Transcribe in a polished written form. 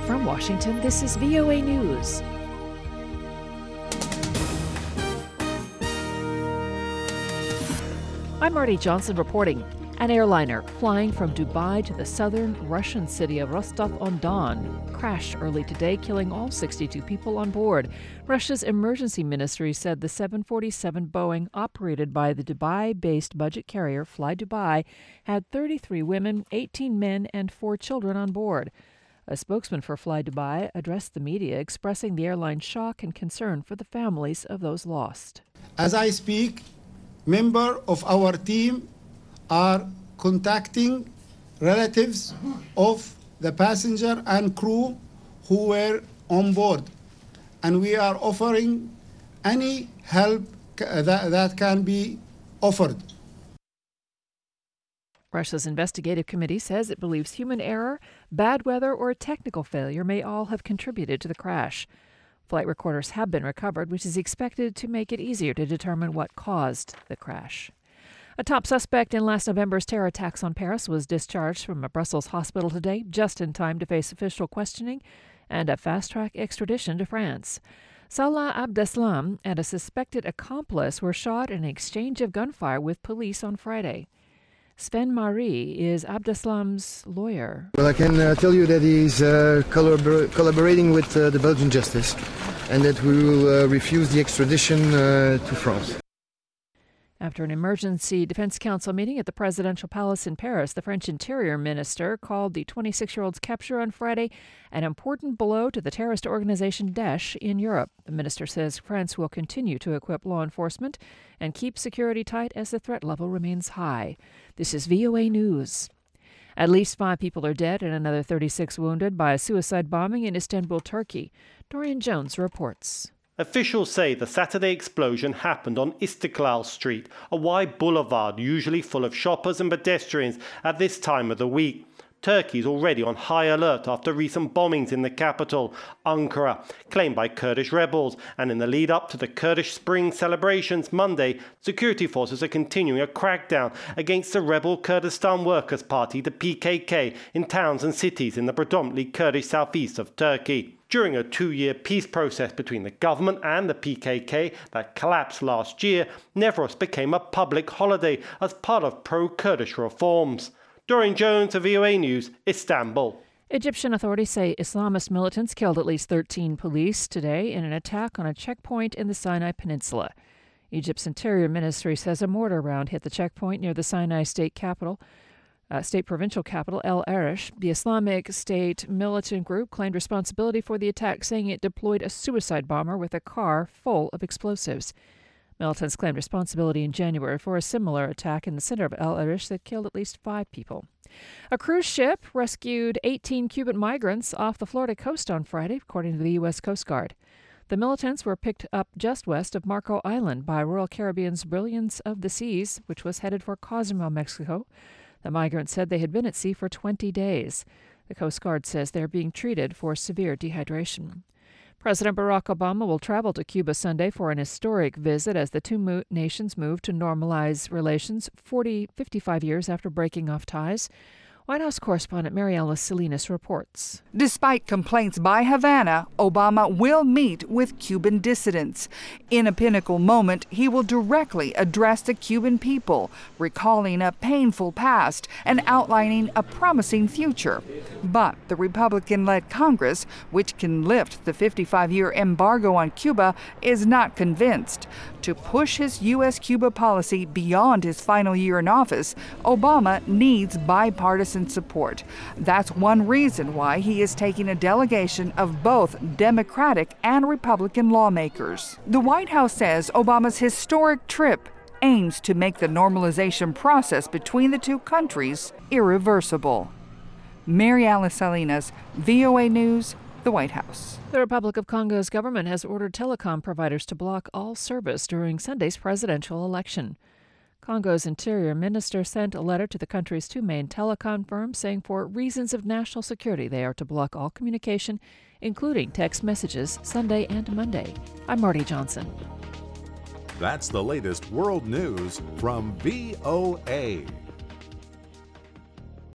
From Washington, this is VOA News. I'm Marty Johnson reporting. An airliner flying from Dubai to the southern Russian city of Rostov-on-Don crashed early today, killing all 62 people on board. Russia's emergency ministry said the 747 Boeing, operated by the Dubai-based budget carrier Fly Dubai, had 33 women, 18 men, and 4 children on board. A spokesman for Fly Dubai addressed the media, expressing the airline's shock and concern for the families of those lost. As I speak, members of our team are contacting relatives of the passenger and crew who were on board, and we are offering any help that can be offered. Russia's investigative committee says it believes human error, bad weather, or technical failure may all have contributed to the crash. Flight recorders have been recovered, which is expected to make it easier to determine what caused the crash. A top suspect in last November's terror attacks on Paris was discharged from a Brussels hospital today, just in time to face official questioning and a fast-track extradition to France. Salah Abdeslam and a suspected accomplice were shot in an exchange of gunfire with police on Friday. Sven Marie is Abdeslam's lawyer. Well, I can tell you that he's collaborating with the Belgian justice and that we will refuse the extradition to France. After an emergency defense council meeting at the presidential palace in Paris, the French interior minister called the 26-year-old's capture on Friday an important blow to the terrorist organization Daesh in Europe. The minister says France will continue to equip law enforcement and keep security tight as the threat level remains high. This is VOA News. At least 5 people are dead and another 36 wounded by a suicide bombing in Istanbul, Turkey. Dorian Jones reports. Officials say the Saturday explosion happened on Istiklal Street, a wide boulevard usually full of shoppers and pedestrians at this time of the week. Turkey is already on high alert after recent bombings in the capital, Ankara, claimed by Kurdish rebels. And in the lead up to the Kurdish Spring celebrations Monday, security forces are continuing a crackdown against the rebel Kurdistan Workers' Party, the PKK, in towns and cities in the predominantly Kurdish southeast of Turkey. During a 2-year peace process between the government and the PKK that collapsed last year, Newroz became a public holiday as part of pro-Kurdish reforms. Dorian Jones of VOA News, Istanbul. Egyptian authorities say Islamist militants killed at least 13 police today in an attack on a checkpoint in the Sinai Peninsula. Egypt's Interior Ministry says a mortar round hit the checkpoint near the Sinai state provincial capital, El Arish. The Islamic State militant group claimed responsibility for the attack, saying it deployed a suicide bomber with a car full of explosives. Militants claimed responsibility in January for a similar attack in the center of El Arish that killed at least 5 people. A cruise ship rescued 18 Cuban migrants off the Florida coast on Friday, according to the U.S. Coast Guard. The militants were picked up just west of Marco Island by Royal Caribbean's Brilliance of the Seas, which was headed for Cozumel, Mexico. The migrants said they had been at sea for 20 days. The Coast Guard says they're being treated for severe dehydration. President Barack Obama will travel to Cuba Sunday for an historic visit as the two nations move to normalize relations 55 years after breaking off ties. White House correspondent Mariela Salinas reports. Despite complaints by Havana, Obama will meet with Cuban dissidents. In a pinnacle moment, he will directly address the Cuban people, recalling a painful past and outlining a promising future. But the Republican-led Congress, which can lift the 55-year embargo on Cuba, is not convinced. To push his U.S.-Cuba policy beyond his final year in office, Obama needs bipartisan support. That's one reason why he is taking a delegation of both Democratic and Republican lawmakers. The White House says Obama's historic trip aims to make the normalization process between the two countries irreversible. Mariela Salinas, VOA News, the White House. The Republic of Congo's government has ordered telecom providers to block all service during Sunday's presidential election. Congo's interior minister sent a letter to the country's 2 main telecom firms saying for reasons of national security they are to block all communication, including text messages, Sunday and Monday. I'm Marty Johnson. That's the latest world news from VOA.